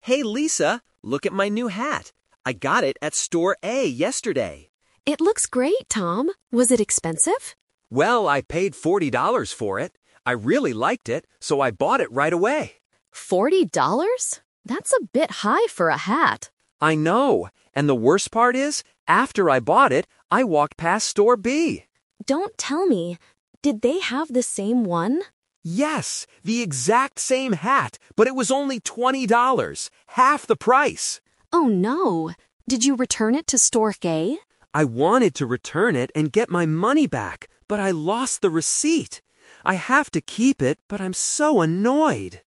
Hey Lisa, look at my new hat. I got it at Store A yesterday. It looks great, Tom. Was it expensive? Well, I paid $40 for it. I really liked it, so I bought it right away. $40? That's a bit high for a hat. I know, and the worst part is, after I bought it, I walked past Store B. Don't tell me. Did they have the same one? Yes, the exact same hat, but it was only $20, half the price. Oh no. Did you return it to Store A? I wanted to return it and get my money back, but I lost the receipt. I have to keep it, but I'm so annoyed.